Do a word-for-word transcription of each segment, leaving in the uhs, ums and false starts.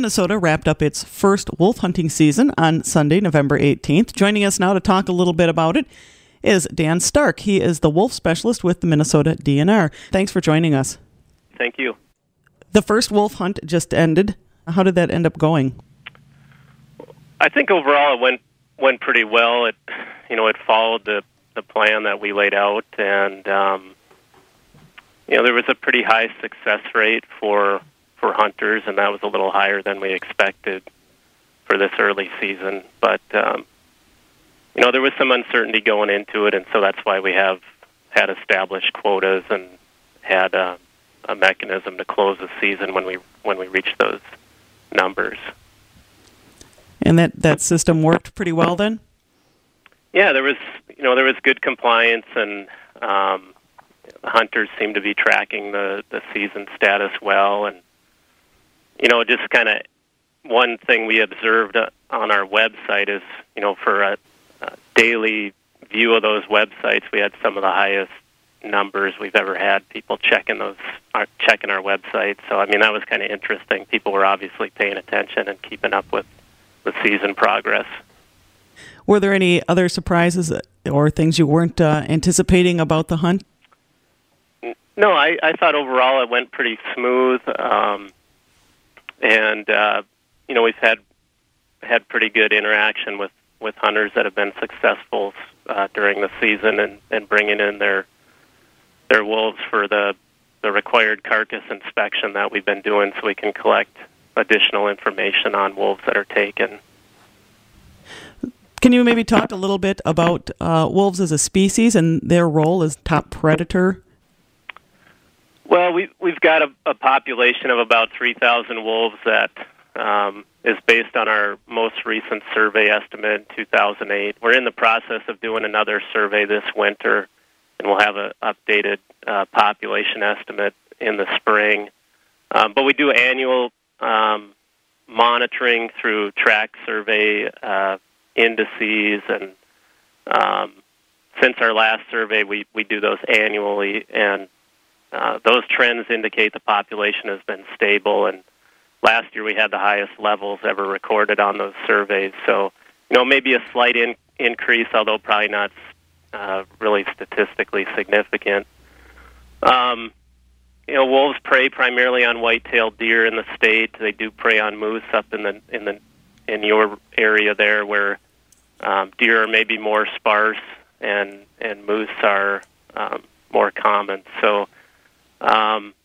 Minnesota wrapped up its first wolf hunting season on Sunday, November eighteenth. Joining us now to talk a little bit about it is Dan Stark. He is the wolf specialist with the Minnesota D N R. Thanks for joining us. Thank you. The first wolf hunt just ended. How did that end up going? I think overall it went went pretty well. It, you know, it followed the, the plan that we laid out, and um, you know, there was a pretty high success rate for for hunters, and that was a little higher than we expected for this early season. But um, you know, there was some uncertainty going into it, and so that's why we have had established quotas and had a, a mechanism to close the season when we when we reach those numbers. And that, that system worked pretty well then? Yeah, there was you know there was good compliance, and um, the hunters seemed to be tracking the, the season status well. And you know, just kind of one thing we observed on our website is you know for a, a daily view of those websites, we had some of the highest numbers we've ever had. People checking those are checking our website. So I mean that was kind of interesting. People were obviously paying attention and keeping up with the season progress. Were there any other surprises or things you weren't uh, anticipating about the hunt? No, I, I thought overall it went pretty smooth, um, and uh, you know we've had had pretty good interaction with, with hunters that have been successful uh, during the season and, and bringing in their their wolves for the the required carcass inspection that we've been doing, so we can collect additional information on wolves that are taken. Can you maybe talk a little bit about uh, wolves as a species and their role as top predator? Well, we, we've got a, a population of about three thousand wolves that um, is based on our most recent survey estimate in two thousand eight. We're in the process of doing another survey this winter, and we'll have an updated uh, population estimate in the spring. Um, but we do annual Um, monitoring through track survey uh, indices, and um, since our last survey, we, we do those annually, and uh, those trends indicate the population has been stable, and last year we had the highest levels ever recorded on those surveys. So, you know, maybe a slight in, increase, although probably not uh, really statistically significant. Um, You know, wolves prey primarily on white-tailed deer in the state. They do prey on moose up in the in the in your area there, where um, deer are maybe more sparse and and moose are um, more common. So, um,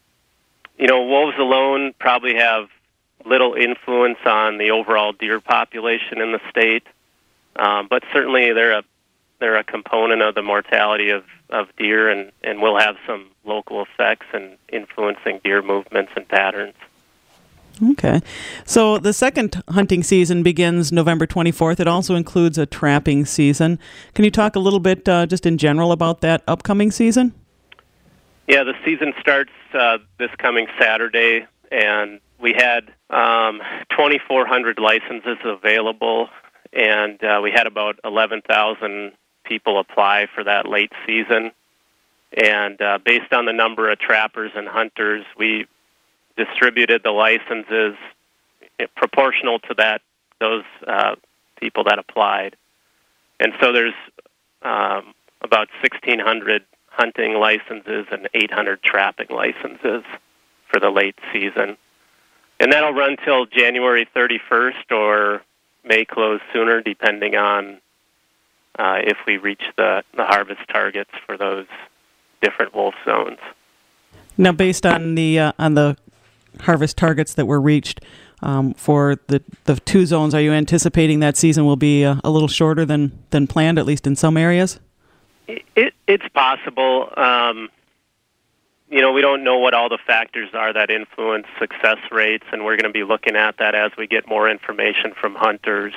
you know, wolves alone probably have little influence on the overall deer population in the state, um, but certainly they're a they're a component of the mortality of, of deer, and, and will have some local effects in influencing deer movements and patterns. Okay. So the second hunting season begins November twenty-fourth. It also includes a trapping season. Can you talk a little bit uh, just in general about that upcoming season? Yeah, the season starts uh, this coming Saturday, and we had um, twenty-four hundred licenses available, and uh, we had about eleven thousand people apply for that late season. And uh, based on the number of trappers and hunters, we distributed the licenses proportional to that those uh, people that applied. And so there's um, about sixteen hundred hunting licenses and eight hundred trapping licenses for the late season. And that'll run till January thirty-first, or may close sooner, depending on uh, if we reach the, the harvest targets for those different wolf zones. Now, based on the uh, on the harvest targets that were reached um, for the the two zones, are you anticipating that season will be a, a little shorter than, than planned, at least in some areas? It, it, it's possible. Um, you know, we don't know what all the factors are that influence success rates, and we're going to be looking at that as we get more information from hunters.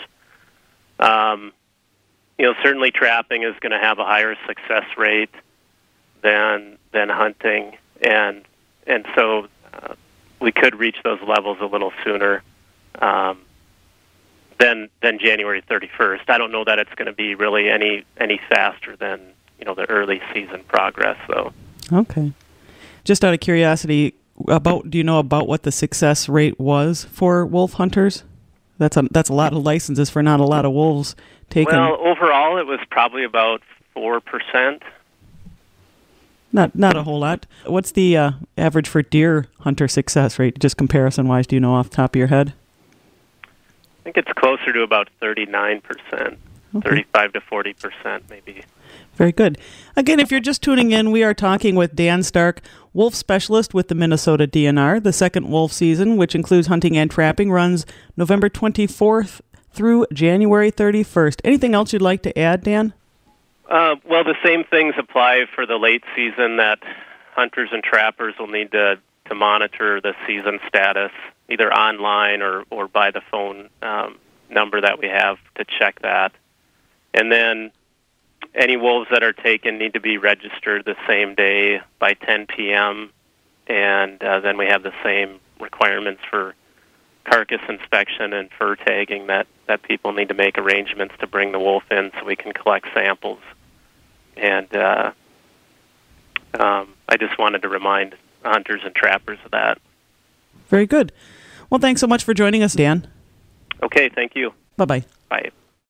Um, you know, certainly trapping is going to have a higher success rate than than hunting, and and so uh, we could reach those levels a little sooner um, than than January thirty-first. I don't know that it's going to be really any any faster than you know the early season progress, though. Okay. Just out of curiosity, about? Do you know about what the success rate was for wolf hunters? That's a that's a lot of licenses for not a lot of wolves taken. Well, overall, it was probably about four percent. Not not a whole lot. What's the uh, average for deer hunter success rate, just comparison-wise? Do you know off the top of your head? I think it's closer to about thirty-nine percent, okay. thirty-five to forty percent maybe. Very good. Again, if you're just tuning in, we are talking with Dan Stark, wolf specialist with the Minnesota D N R. The second wolf season, which includes hunting and trapping, runs November twenty-fourth through January thirty-first. Anything else you'd like to add, Dan? Uh, well, the same things apply for the late season, that hunters and trappers will need to, to monitor the season status, either online or, or by the phone um, number that we have to check that. And then any wolves that are taken need to be registered the same day by ten p.m., and uh, then we have the same requirements for carcass inspection and fur tagging, that, that people need to make arrangements to bring the wolf in so we can collect samples. And uh, um, I just wanted to remind hunters and trappers of that. Very good. Well, thanks so much for joining us, Dan. Okay, thank you. Bye-bye. Bye.